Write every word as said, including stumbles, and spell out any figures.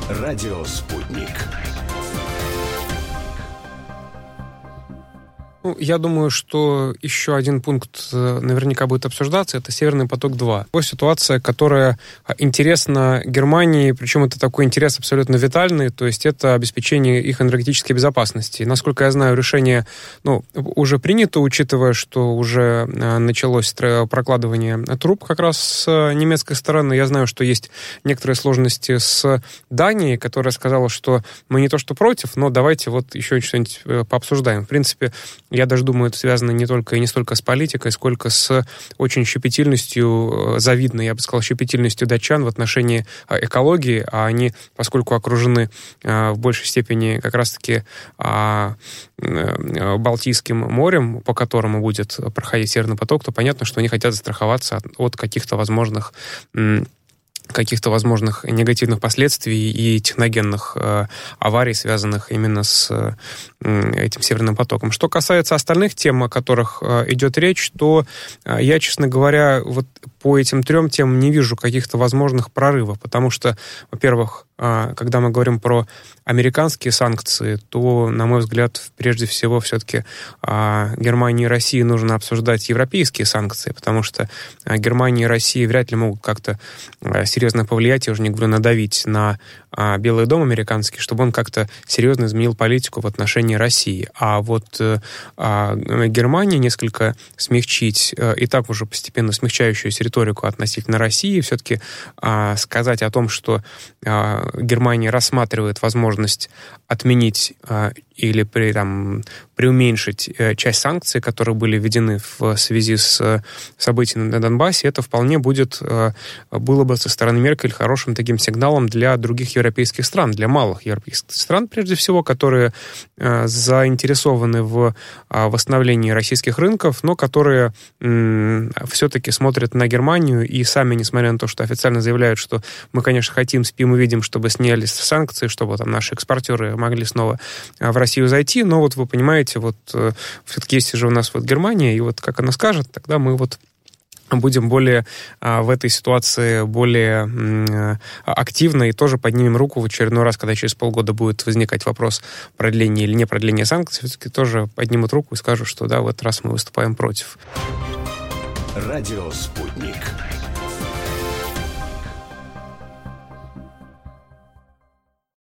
Радио «Спутник». Ну, я думаю, что еще один пункт наверняка будет обсуждаться, это «Северный поток-два». Это ситуация, которая интересна Германии, причем это такой интерес абсолютно витальный, то есть это обеспечение их энергетической безопасности. Насколько я знаю, решение ну, уже принято, учитывая, что уже началось прокладывание труб как раз с немецкой стороны. Я знаю, что есть некоторые сложности с Данией, которая сказала, что мы не то что против, но давайте вот еще что-нибудь пообсуждаем. В принципе, я даже думаю, это связано не только и не столько с политикой, сколько с очень щепетильностью, завидной, я бы сказал, щепетильностью датчан в отношении экологии, а они, поскольку окружены в большей степени как раз-таки Балтийским морем, по которому будет проходить Северный поток, то понятно, что они хотят застраховаться от каких-то возможных каких-то возможных негативных последствий и техногенных э, аварий, связанных именно с э, этим Северным потоком. Что касается остальных тем, о которых э, идет речь, то э, я, честно говоря, вот по этим трем темам не вижу каких-то возможных прорывов, потому что, во-первых, э, когда мы говорим про американские санкции, то, на мой взгляд, прежде всего все-таки э, Германии и России нужно обсуждать европейские санкции, потому что э, Германия и Россия вряд ли могут как-то э, серьезно повлиять, я уже не говорю, надавить на а, Белый дом американский, чтобы он как-то серьезно изменил политику в отношении России. А вот а, Германия несколько смягчить, а, и так уже постепенно смягчающуюся риторику относительно России, все-таки а, сказать о том, что а, Германия рассматривает возможность отменить а, или при, там, преуменьшить э, часть санкций, которые были введены в связи с э, событиями на Донбассе, это вполне будет, э, было бы со стороны Меркель хорошим таким сигналом для других европейских стран, для малых европейских стран, прежде всего, которые э, заинтересованы в э, восстановлении российских рынков, но которые э, все-таки смотрят на Германию и сами, несмотря на то, что официально заявляют, что мы, конечно, хотим, спим и видим, чтобы снялись санкции, чтобы там наши экспортеры могли снова э, в Россию зайти, но вот вы понимаете, вот э, все-таки есть же у нас вот Германия, и вот как она скажет, тогда мы вот будем более а, в этой ситуации более м, активно и тоже поднимем руку в очередной раз, когда через полгода будет возникать вопрос продления или не продления санкций, все-таки тоже поднимут руку и скажут, что да, в этот раз мы выступаем против. Радио «Спутник».